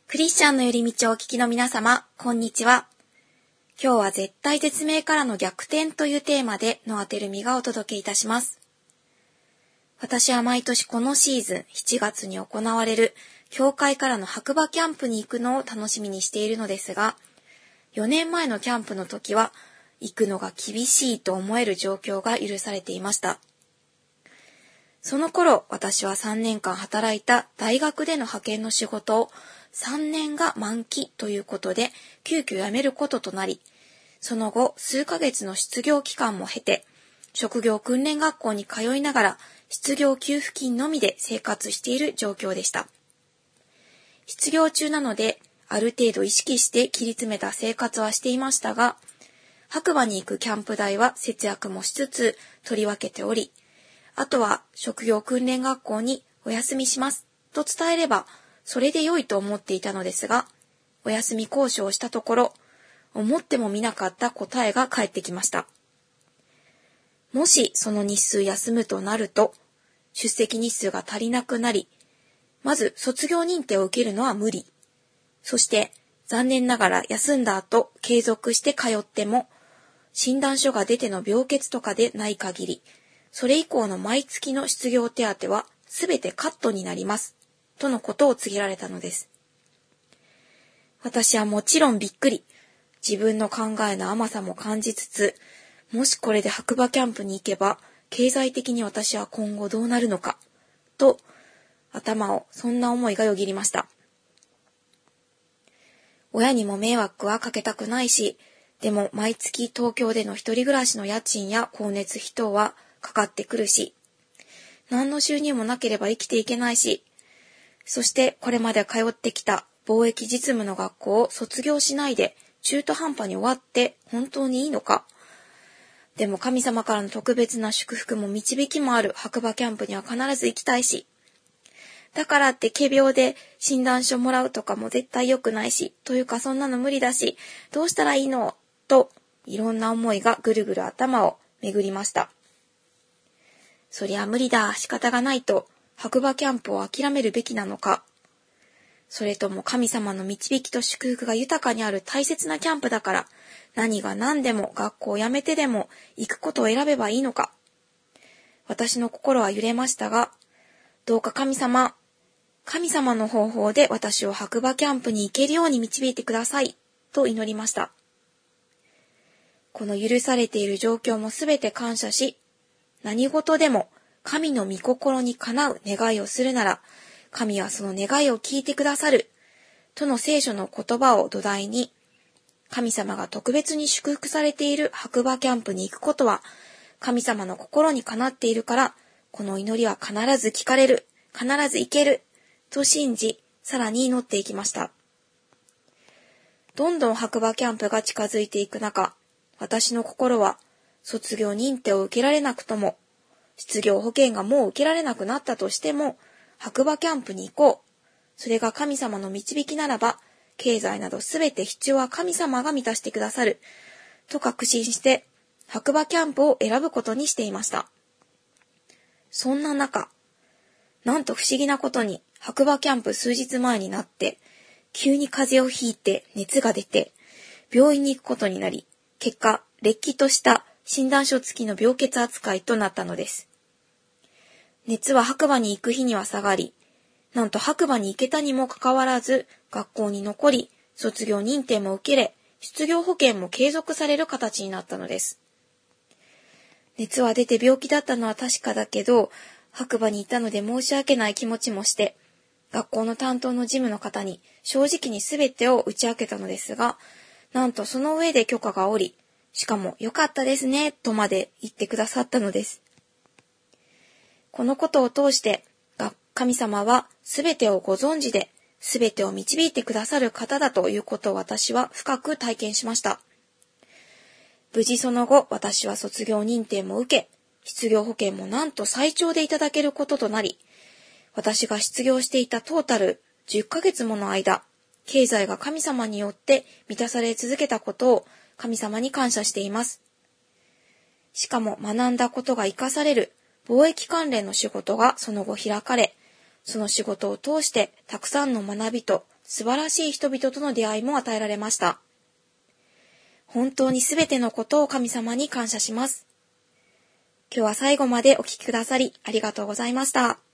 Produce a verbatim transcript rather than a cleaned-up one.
クリスチャンの寄り道をお聞きの皆様、こんにちは。今日は絶対絶命からの逆転というテーマでノアテルミがお届けいたします。私は毎年このシーズンしちがつに行われる教会からの白馬キャンプに行くのを楽しみにしているのですが、よねんまえのキャンプの時は行くのが厳しいと思える状況が許されていました。その頃、私はさんねんかん働いた大学での派遣の仕事をさんねんが満期ということで急遽辞めることとなり、その後数ヶ月の失業期間も経て、職業訓練学校に通いながら失業給付金のみで生活している状況でした。失業中なので、ある程度意識して切り詰めた生活はしていましたが、白馬に行くキャンプ代は節約もしつつ取り分けており、あとは職業訓練学校にお休みしますと伝えればそれで良いと思っていたのですが、お休み交渉をしたところ、思ってもみなかった答えが返ってきました。もしその日数休むとなると、出席日数が足りなくなり、まず卒業認定を受けるのは無理。そして残念ながら休んだ後継続して通っても、診断書が出ての病欠とかでない限り、それ以降の毎月の失業手当はすべてカットになります。とのことを告げられたのです。私はもちろんびっくり。自分の考えの甘さも感じつつ、もしこれで白馬キャンプに行けば、経済的に私は今後どうなるのか、と頭をそんな思いがよぎりました。親にも迷惑はかけたくないし、でも毎月東京での一人暮らしの家賃や光熱費等はかかってくるし、何の収入もなければ生きていけないし、そしてこれまで通ってきた貿易実務の学校を卒業しないで中途半端に終わって本当にいいのか。でも神様からの特別な祝福も導きもある白馬キャンプには必ず行きたいし、だからって仮病で診断書もらうとかも絶対良くないし、というかそんなの無理だし、どうしたらいいのといろんな思いがぐるぐる頭を巡りました。そりゃ無理だ、仕方がないと白馬キャンプを諦めるべきなのか、それとも神様の導きと祝福が豊かにある大切なキャンプだから何が何でも学校を辞めてでも行くことを選べばいいのか。私の心は揺れましたが、どうか神様、神様の方法で私を白馬キャンプに行けるように導いてくださいと祈りました。この許されている状況もすべて感謝し、何事でも神の御心にかなう願いをするなら、神はその願いを聞いてくださる、との聖書の言葉を土台に、神様が特別に祝福されている白馬キャンプに行くことは、神様の心にかなっているから、この祈りは必ず聞かれる、必ず行ける、と信じ、さらに祈っていきました。どんどん白馬キャンプが近づいていく中、私の心は、卒業認定を受けられなくとも、失業保険がもう受けられなくなったとしても、白馬キャンプに行こう。それが神様の導きならば、経済などすべて必要は神様が満たしてくださる。と確信して、白馬キャンプを選ぶことにしていました。そんな中、なんと不思議なことに、白馬キャンプ数日前になって、急に風邪をひいて熱が出て、病院に行くことになり、結果、れっきとした診断書付きの病欠扱いとなったのです。熱は白馬に行く日には下がり、なんと白馬に行けたにもかかわらず、学校に残り、卒業認定も受けれ、失業保険も継続される形になったのです。熱は出て病気だったのは確かだけど、白馬にいたので申し訳ない気持ちもして、学校の担当の事務の方に正直に全てを打ち明けたのですが、なんとその上で許可が下り、しかも良かったですね、とまで言ってくださったのです。このことを通して、神様はすべてをご存知で、すべてを導いてくださる方だということを私は深く体験しました。無事その後、私は卒業認定も受け、失業保険もなんと最長でいただけることとなり、私が失業していたトータルじゅっかげつもの間、経済が神様によって満たされ続けたことを神様に感謝しています。しかも学んだことが生かされる貿易関連の仕事がその後開かれ、その仕事を通してたくさんの学びと素晴らしい人々との出会いも与えられました。本当にすべてのことを神様に感謝します。今日は最後までお聞きくださりありがとうございました。